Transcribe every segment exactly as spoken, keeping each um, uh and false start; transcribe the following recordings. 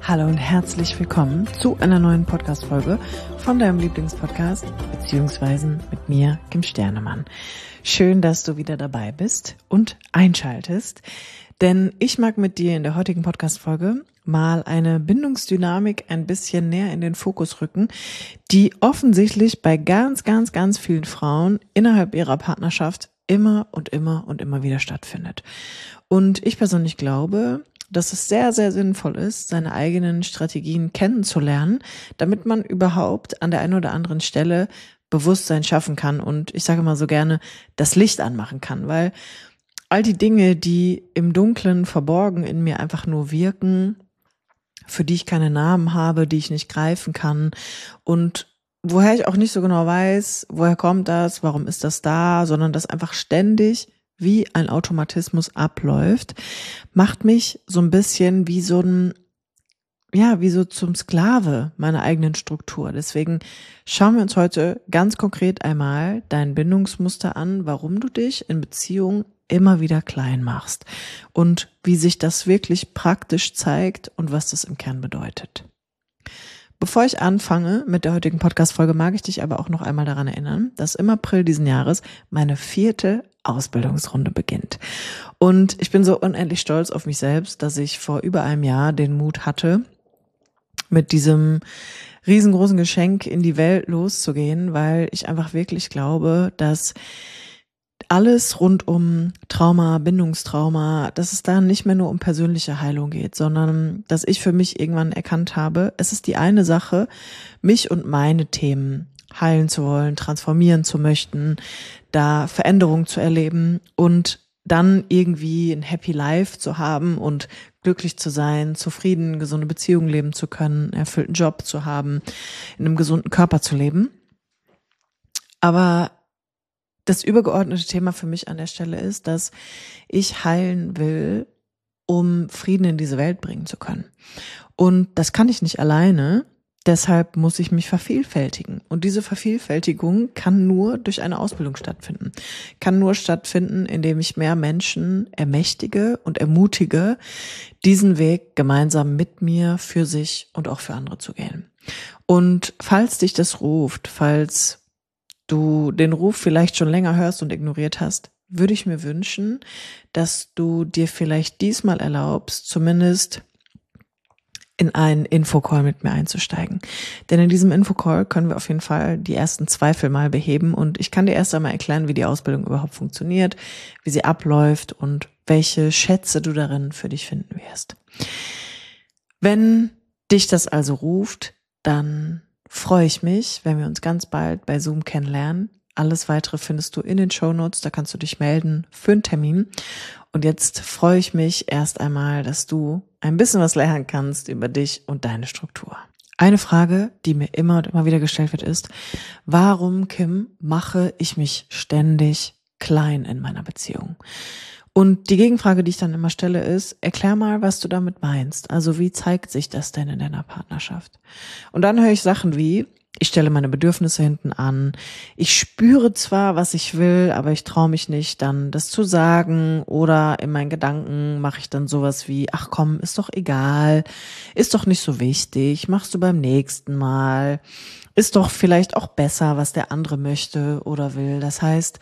Hallo und herzlich willkommen zu einer neuen Podcast-Folge von deinem Lieblingspodcast, beziehungsweise mit mir, Kim Sternemann. Schön, dass du wieder dabei bist und einschaltest, denn ich mag mit dir in der heutigen Podcast-Folge mal eine Bindungsdynamik ein bisschen näher in den Fokus rücken, die offensichtlich bei ganz, ganz, ganz vielen Frauen innerhalb ihrer Partnerschaft immer und immer und immer wieder stattfindet. Und ich persönlich glaube, dass es sehr, sehr sinnvoll ist, seine eigenen Strategien kennenzulernen, damit man überhaupt an der einen oder anderen Stelle Bewusstsein schaffen kann und ich sage mal so gerne, das Licht anmachen kann, weil all die Dinge, die im Dunklen verborgen in mir einfach nur wirken, für die ich keine Namen habe, die ich nicht greifen kann und woher ich auch nicht so genau weiß, woher kommt das, warum ist das da, sondern das einfach ständig wie ein Automatismus abläuft, macht mich so ein bisschen wie so ein, ja, wie so zum Sklave meiner eigenen Struktur. Deswegen schauen wir uns heute ganz konkret einmal dein Bindungsmuster an, warum du dich in Beziehungen immer wieder klein machst und wie sich das wirklich praktisch zeigt und was das im Kern bedeutet. Bevor ich anfange mit der heutigen Podcast-Folge, mag ich dich aber auch noch einmal daran erinnern, dass im April diesen Jahres meine vierte Ausbildungsrunde beginnt. Und ich bin so unendlich stolz auf mich selbst, dass ich vor über einem Jahr den Mut hatte, mit diesem riesengroßen Geschenk in die Welt loszugehen, weil ich einfach wirklich glaube, dass alles rund um Trauma, Bindungstrauma, dass es da nicht mehr nur um persönliche Heilung geht, sondern dass ich für mich irgendwann erkannt habe, es ist die eine Sache, mich und meine Themen heilen zu wollen, transformieren zu möchten, da Veränderungen zu erleben und dann irgendwie ein Happy Life zu haben und glücklich zu sein, zufrieden, gesunde Beziehungen leben zu können, einen erfüllten Job zu haben, in einem gesunden Körper zu leben. Aber das übergeordnete Thema für mich an der Stelle ist, dass ich heilen will, um Frieden in diese Welt bringen zu können. Und das kann ich nicht alleine, deshalb muss ich mich vervielfältigen. Und diese Vervielfältigung kann nur durch eine Ausbildung stattfinden. Kann nur stattfinden, indem ich mehr Menschen ermächtige und ermutige, diesen Weg gemeinsam mit mir, für sich und auch für andere zu gehen. Und falls dich das ruft, falls du den Ruf vielleicht schon länger hörst und ignoriert hast, würde ich mir wünschen, dass du dir vielleicht diesmal erlaubst, zumindest in einen Infocall mit mir einzusteigen. Denn in diesem Infocall können wir auf jeden Fall die ersten Zweifel mal beheben und ich kann dir erst einmal erklären, wie die Ausbildung überhaupt funktioniert, wie sie abläuft und welche Schätze du darin für dich finden wirst. Wenn dich das also ruft, dann freue ich mich, wenn wir uns ganz bald bei Zoom kennenlernen. Alles Weitere findest du in den Shownotes, da kannst du dich melden für einen Termin. Und jetzt freue ich mich erst einmal, dass du ein bisschen was lernen kannst über dich und deine Struktur. Eine Frage, die mir immer und immer wieder gestellt wird, ist, warum, Kim, mache ich mich ständig klein in meiner Beziehung? Und die Gegenfrage, die ich dann immer stelle, ist, erklär mal, was du damit meinst. Also wie zeigt sich das denn in deiner Partnerschaft? Und dann höre ich Sachen wie, ich stelle meine Bedürfnisse hinten an, ich spüre zwar, was ich will, aber ich traue mich nicht, dann das zu sagen, oder in meinen Gedanken mache ich dann sowas wie, ach komm, ist doch egal, ist doch nicht so wichtig, machst du beim nächsten Mal, ist doch vielleicht auch besser, was der andere möchte oder will. Das heißt,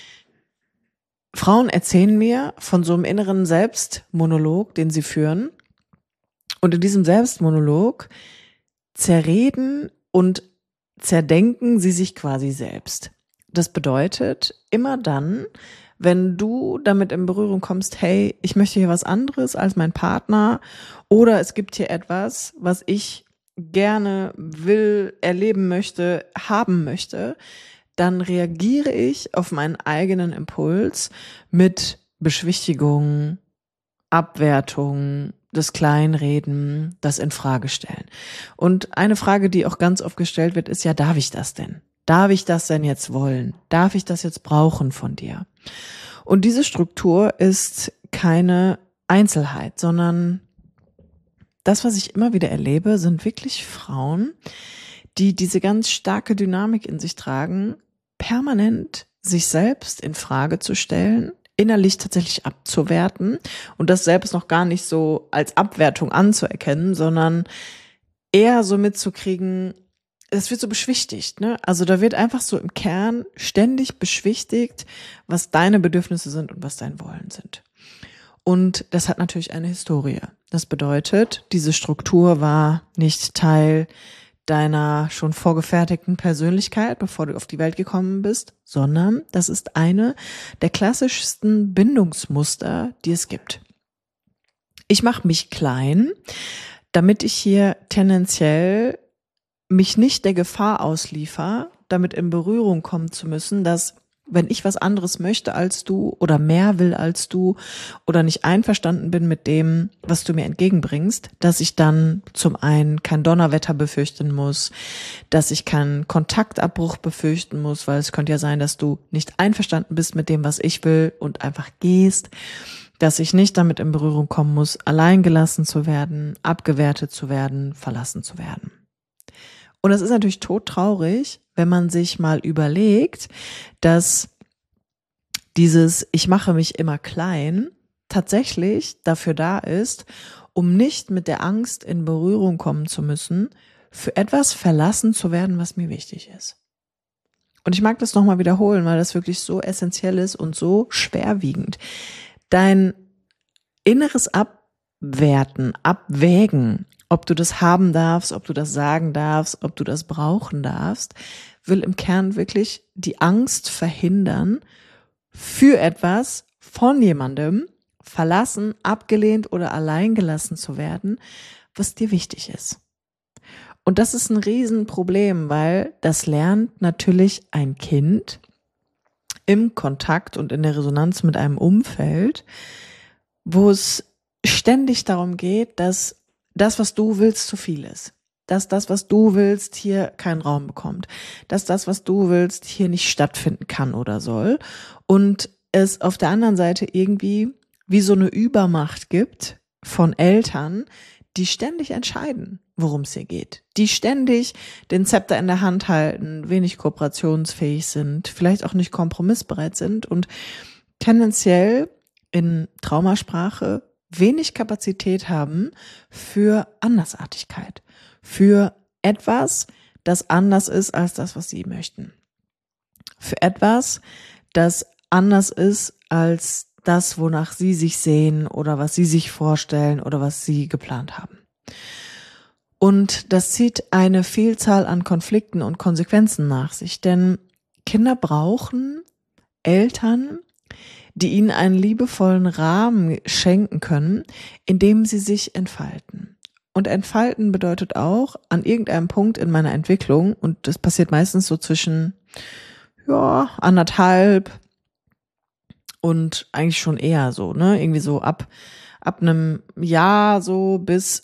Frauen erzählen mir von so einem inneren Selbstmonolog, den sie führen. Und in diesem Selbstmonolog zerreden und zerdenken sie sich quasi selbst. Das bedeutet, immer dann, wenn du damit in Berührung kommst, hey, ich möchte hier was anderes als mein Partner oder es gibt hier etwas, was ich gerne will, erleben möchte, haben möchte, dann reagiere ich auf meinen eigenen Impuls mit Beschwichtigung, Abwertung, das Kleinreden, das Infragestellen. Und eine Frage, die auch ganz oft gestellt wird, ist ja, darf ich das denn? Darf ich das denn jetzt wollen? Darf ich das jetzt brauchen von dir? Und diese Struktur ist keine Einzelheit, sondern das, was ich immer wieder erlebe, sind wirklich Frauen, die diese ganz starke Dynamik in sich tragen, permanent sich selbst in Frage zu stellen, innerlich tatsächlich abzuwerten und das selbst noch gar nicht so als Abwertung anzuerkennen, sondern eher so mitzukriegen, es wird so beschwichtigt, ne? Also da wird einfach so im Kern ständig beschwichtigt, was deine Bedürfnisse sind und was dein Wollen sind. Und das hat natürlich eine Historie. Das bedeutet, diese Struktur war nicht Teil deiner schon vorgefertigten Persönlichkeit, bevor du auf die Welt gekommen bist, sondern das ist eine der klassischsten Bindungsmuster, die es gibt. Ich mache mich klein, damit ich hier tendenziell mich nicht der Gefahr ausliefer, damit in Berührung kommen zu müssen, dass wenn ich was anderes möchte als du oder mehr will als du oder nicht einverstanden bin mit dem, was du mir entgegenbringst, dass ich dann zum einen kein Donnerwetter befürchten muss, dass ich keinen Kontaktabbruch befürchten muss, weil es könnte ja sein, dass du nicht einverstanden bist mit dem, was ich will und einfach gehst, dass ich nicht damit in Berührung kommen muss, allein gelassen zu werden, abgewertet zu werden, verlassen zu werden. Und das ist natürlich todtraurig, wenn man sich mal überlegt, dass dieses Ich mache mich immer klein tatsächlich dafür da ist, um nicht mit der Angst in Berührung kommen zu müssen, für etwas verlassen zu werden, was mir wichtig ist. Und ich mag das nochmal wiederholen, weil das wirklich so essentiell ist und so schwerwiegend. Dein inneres Abwerten, Abwägen, ob du das haben darfst, ob du das sagen darfst, ob du das brauchen darfst, will im Kern wirklich die Angst verhindern, für etwas von jemandem verlassen, abgelehnt oder allein gelassen zu werden, was dir wichtig ist. Und das ist ein Riesenproblem, weil das lernt natürlich ein Kind im Kontakt und in der Resonanz mit einem Umfeld, wo es ständig darum geht, dass das, was du willst, zu viel ist. Dass das, was du willst, hier keinen Raum bekommt. Dass das, was du willst, hier nicht stattfinden kann oder soll. Und es auf der anderen Seite irgendwie wie so eine Übermacht gibt von Eltern, die ständig entscheiden, worum es hier geht. Die ständig den Zepter in der Hand halten, wenig kooperationsfähig sind, vielleicht auch nicht kompromissbereit sind und tendenziell in Traumasprache wenig Kapazität haben für Andersartigkeit, für etwas, das anders ist als das, was sie möchten. Für etwas, das anders ist als das, wonach sie sich sehen oder was sie sich vorstellen oder was sie geplant haben. Und das zieht eine Vielzahl an Konflikten und Konsequenzen nach sich, denn Kinder brauchen Eltern, die ihnen einen liebevollen Rahmen schenken können, in dem sie sich entfalten. Und entfalten bedeutet auch, an irgendeinem Punkt in meiner Entwicklung, und das passiert meistens so zwischen ja, anderthalb und eigentlich schon eher so, ne, irgendwie so ab, ab einem Jahr so bis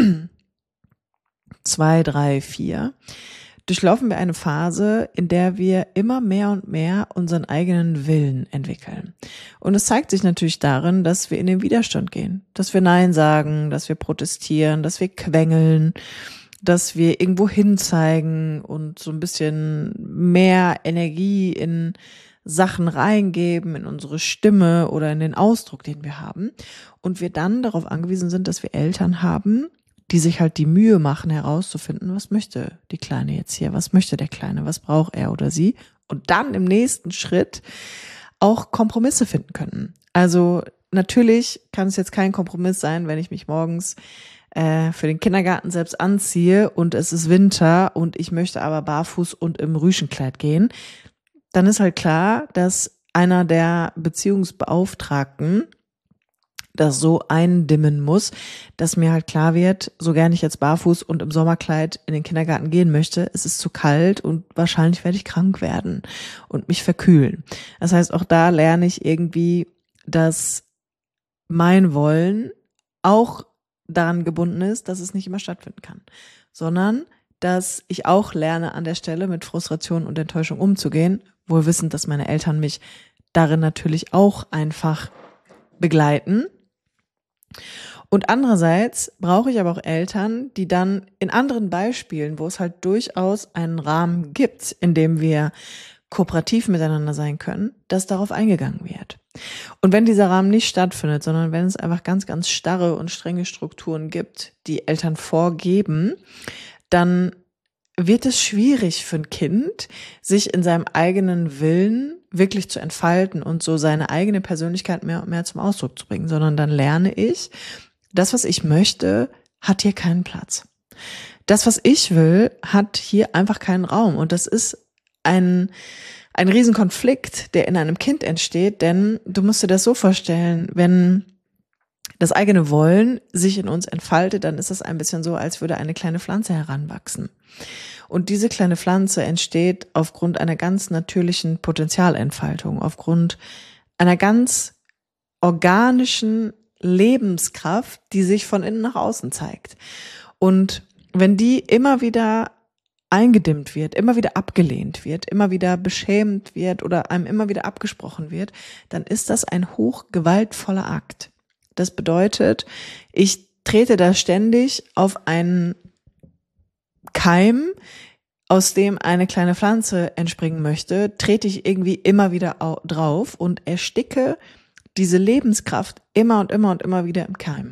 zwei, drei, vier, durchlaufen wir eine Phase, in der wir immer mehr und mehr unseren eigenen Willen entwickeln. Und es zeigt sich natürlich darin, dass wir in den Widerstand gehen, dass wir Nein sagen, dass wir protestieren, dass wir quengeln, dass wir irgendwo hinzeigen und so ein bisschen mehr Energie in Sachen reingeben, in unsere Stimme oder in den Ausdruck, den wir haben. Und wir dann darauf angewiesen sind, dass wir Eltern haben, die sich halt die Mühe machen, herauszufinden, was möchte die Kleine jetzt hier, was möchte der Kleine, was braucht er oder sie, und dann im nächsten Schritt auch Kompromisse finden können. Also natürlich kann es jetzt kein Kompromiss sein, wenn ich mich morgens äh, für den Kindergarten selbst anziehe und es ist Winter und ich möchte aber barfuß und im Rüschenkleid gehen. Dann ist halt klar, dass einer der Beziehungsbeauftragten das so eindimmen muss, dass mir halt klar wird, so gern ich jetzt barfuß und im Sommerkleid in den Kindergarten gehen möchte, es ist zu kalt und wahrscheinlich werde ich krank werden und mich verkühlen. Das heißt, auch da lerne ich irgendwie, dass mein Wollen auch daran gebunden ist, dass es nicht immer stattfinden kann, sondern dass ich auch lerne, an der Stelle mit Frustration und Enttäuschung umzugehen, wohl wissend, dass meine Eltern mich darin natürlich auch einfach begleiten. Und andererseits brauche ich aber auch Eltern, die dann in anderen Beispielen, wo es halt durchaus einen Rahmen gibt, in dem wir kooperativ miteinander sein können, dass darauf eingegangen wird. Und wenn dieser Rahmen nicht stattfindet, sondern wenn es einfach ganz, ganz starre und strenge Strukturen gibt, die Eltern vorgeben, dann wird es schwierig für ein Kind, sich in seinem eigenen Willen wirklich zu entfalten und so seine eigene Persönlichkeit mehr und mehr zum Ausdruck zu bringen, sondern dann lerne ich, das, was ich möchte, hat hier keinen Platz. Das, was ich will, hat hier einfach keinen Raum. Und das ist ein, ein Riesenkonflikt, der in einem Kind entsteht, denn du musst dir das so vorstellen, wenn das eigene Wollen sich in uns entfaltet, dann ist es ein bisschen so, als würde eine kleine Pflanze heranwachsen. Und diese kleine Pflanze entsteht aufgrund einer ganz natürlichen Potenzialentfaltung, aufgrund einer ganz organischen Lebenskraft, die sich von innen nach außen zeigt. Und wenn die immer wieder eingedimmt wird, immer wieder abgelehnt wird, immer wieder beschämt wird oder einem immer wieder abgesprochen wird, dann ist das ein hochgewaltvoller Akt. Das bedeutet, ich trete da ständig auf einen Keim, aus dem eine kleine Pflanze entspringen möchte, trete ich irgendwie immer wieder drauf und ersticke diese Lebenskraft immer und immer und immer wieder im Keim.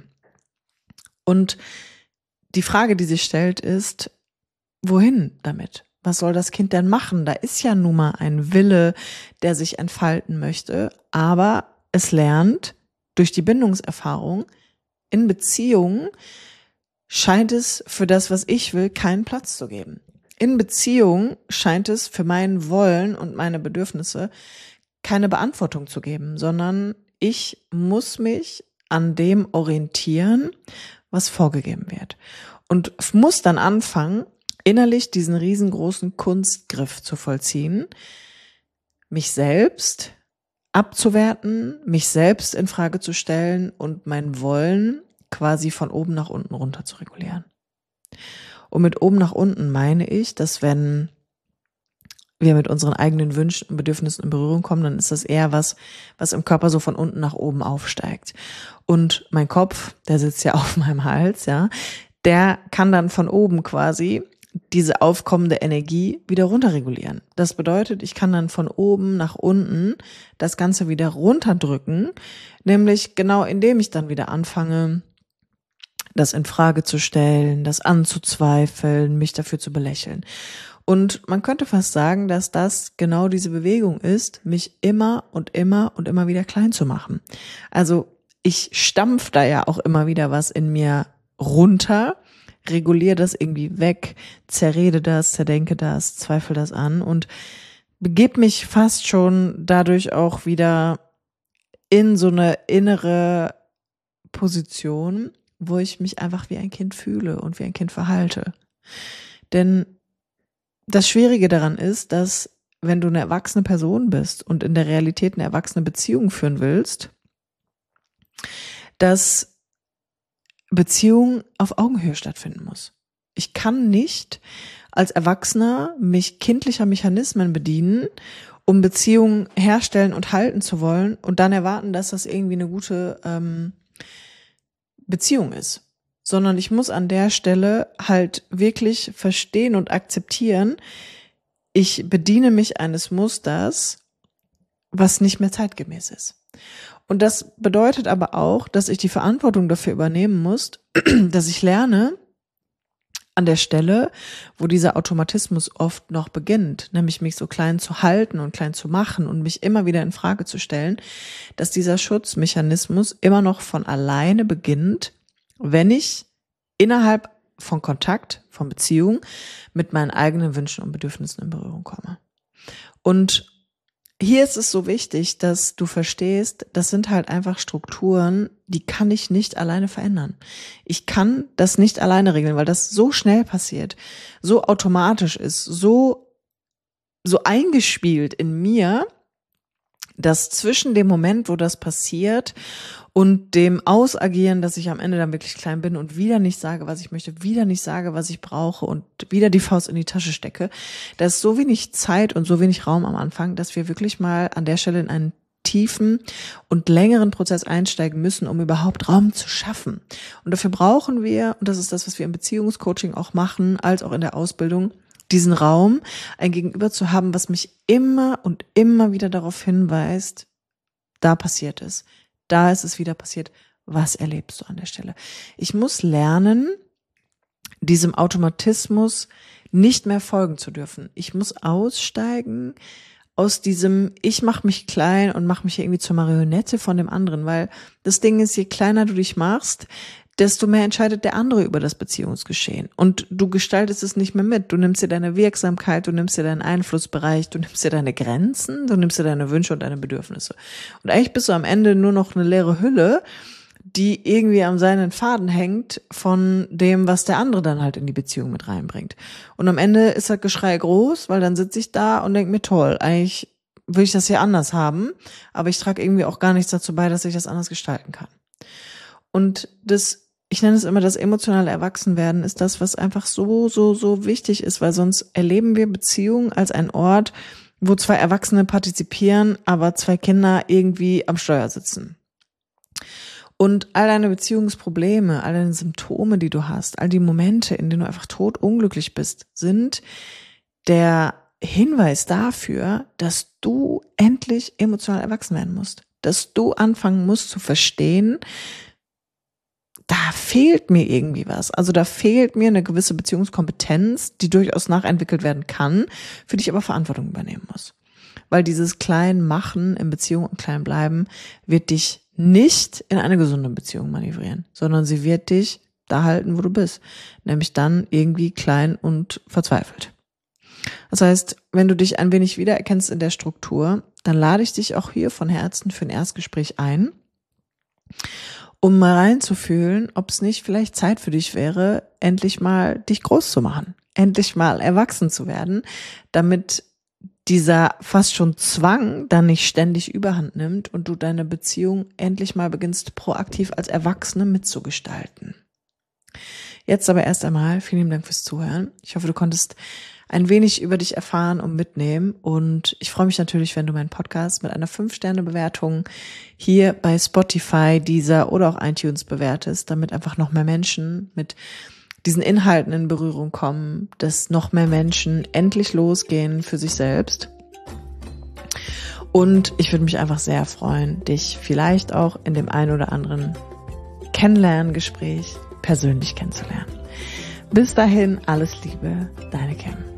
Und die Frage, die sich stellt, ist, wohin damit? Was soll das Kind denn machen? Da ist ja nun mal ein Wille, der sich entfalten möchte, aber es lernt durch die Bindungserfahrung, in Beziehungen scheint es für das, was ich will, keinen Platz zu geben. In Beziehungen scheint es für mein Wollen und meine Bedürfnisse keine Beantwortung zu geben, sondern ich muss mich an dem orientieren, was vorgegeben wird. Und muss dann anfangen, innerlich diesen riesengroßen Kunstgriff zu vollziehen, mich selbst abzuwerten, mich selbst in Frage zu stellen und mein Wollen quasi von oben nach unten runter zu regulieren. Und mit oben nach unten meine ich, dass wenn wir mit unseren eigenen Wünschen und Bedürfnissen in Berührung kommen, dann ist das eher was, was im Körper so von unten nach oben aufsteigt. Und mein Kopf, der sitzt ja auf meinem Hals, ja, der kann dann von oben quasi diese aufkommende Energie wieder runterregulieren. Das bedeutet, ich kann dann von oben nach unten das Ganze wieder runterdrücken, nämlich genau indem ich dann wieder anfange, das in Frage zu stellen, das anzuzweifeln, mich dafür zu belächeln. Und man könnte fast sagen, dass das genau diese Bewegung ist, mich immer und immer und immer wieder klein zu machen. Also ich stampf da ja auch immer wieder was in mir runter, reguliere das irgendwie weg, zerrede das, zerdenke das, zweifle das an und begebe mich fast schon dadurch auch wieder in so eine innere Position, wo ich mich einfach wie ein Kind fühle und wie ein Kind verhalte. Denn das Schwierige daran ist, dass wenn du eine erwachsene Person bist und in der Realität eine erwachsene Beziehung führen willst, dass Beziehung auf Augenhöhe stattfinden muss. Ich kann nicht als Erwachsener mich kindlicher Mechanismen bedienen, um Beziehungen herstellen und halten zu wollen und dann erwarten, dass das irgendwie eine gute ähm, Beziehung ist. Sondern ich muss an der Stelle halt wirklich verstehen und akzeptieren, ich bediene mich eines Musters, was nicht mehr zeitgemäß ist. Und das bedeutet aber auch, dass ich die Verantwortung dafür übernehmen muss, dass ich lerne, an der Stelle, wo dieser Automatismus oft noch beginnt, nämlich mich so klein zu halten und klein zu machen und mich immer wieder in Frage zu stellen, dass dieser Schutzmechanismus immer noch von alleine beginnt, wenn ich innerhalb von Kontakt, von Beziehung mit meinen eigenen Wünschen und Bedürfnissen in Berührung komme. Und hier ist es so wichtig, dass du verstehst, das sind halt einfach Strukturen, die kann ich nicht alleine verändern. Ich kann das nicht alleine regeln, weil das so schnell passiert, so automatisch ist, so, so eingespielt in mir, dass zwischen dem Moment, wo das passiert und dem Ausagieren, dass ich am Ende dann wirklich klein bin und wieder nicht sage, was ich möchte, wieder nicht sage, was ich brauche und wieder die Faust in die Tasche stecke, da ist so wenig Zeit und so wenig Raum am Anfang, dass wir wirklich mal an der Stelle in einen tiefen und längeren Prozess einsteigen müssen, um überhaupt Raum zu schaffen. Und dafür brauchen wir, und das ist das, was wir im Beziehungscoaching auch machen, als auch in der Ausbildung, diesen Raum, ein Gegenüber zu haben, was mich immer und immer wieder darauf hinweist, da passiert es. Da ist es wieder passiert. Was erlebst du an der Stelle? Ich muss lernen, diesem Automatismus nicht mehr folgen zu dürfen. Ich muss aussteigen aus diesem, ich mache mich klein und mache mich irgendwie zur Marionette von dem anderen, weil das Ding ist, je kleiner du dich machst, desto mehr entscheidet der andere über das Beziehungsgeschehen. Und du gestaltest es nicht mehr mit. Du nimmst dir deine Wirksamkeit, du nimmst dir deinen Einflussbereich, du nimmst dir deine Grenzen, du nimmst dir deine Wünsche und deine Bedürfnisse. Und eigentlich bist du am Ende nur noch eine leere Hülle, die irgendwie am seinen Faden hängt von dem, was der andere dann halt in die Beziehung mit reinbringt. Und am Ende ist das Geschrei groß, weil dann sitze ich da und denke mir, toll, eigentlich will ich das hier anders haben, aber ich trage irgendwie auch gar nichts dazu bei, dass ich das anders gestalten kann. Und das Ich nenne es immer das emotionale Erwachsenwerden, ist das, was einfach so, so, so wichtig ist, weil sonst erleben wir Beziehungen als ein Ort, wo zwei Erwachsene partizipieren, aber zwei Kinder irgendwie am Steuer sitzen. Und all deine Beziehungsprobleme, all deine Symptome, die du hast, all die Momente, in denen du einfach totunglücklich bist, sind der Hinweis dafür, dass du endlich emotional erwachsen werden musst. Dass du anfangen musst zu verstehen, da fehlt mir irgendwie was. Also da fehlt mir eine gewisse Beziehungskompetenz, die durchaus nachentwickelt werden kann, für die ich aber Verantwortung übernehmen muss. Weil dieses Kleinmachen in Beziehung und Kleinbleiben wird dich nicht in eine gesunde Beziehung manövrieren, sondern sie wird dich da halten, wo du bist. Nämlich dann irgendwie klein und verzweifelt. Das heißt, wenn du dich ein wenig wiedererkennst in der Struktur, dann lade ich dich auch hier von Herzen für ein Erstgespräch ein, um mal reinzufühlen, ob es nicht vielleicht Zeit für dich wäre, endlich mal dich groß zu machen, endlich mal erwachsen zu werden, damit dieser fast schon Zwang dann nicht ständig Überhand nimmt und du deine Beziehung endlich mal beginnst, proaktiv als Erwachsene mitzugestalten. Jetzt aber erst einmal vielen Dank fürs Zuhören. Ich hoffe, du konntest ein wenig über dich erfahren und mitnehmen. Und ich freue mich natürlich, wenn du meinen Podcast mit einer fünf Sterne Bewertung hier bei Spotify, Deezer oder auch iTunes bewertest, damit einfach noch mehr Menschen mit diesen Inhalten in Berührung kommen, dass noch mehr Menschen endlich losgehen für sich selbst. Und ich würde mich einfach sehr freuen, dich vielleicht auch in dem ein oder anderen Kennenlerngespräch persönlich kennenzulernen. Bis dahin, alles Liebe, deine Kim.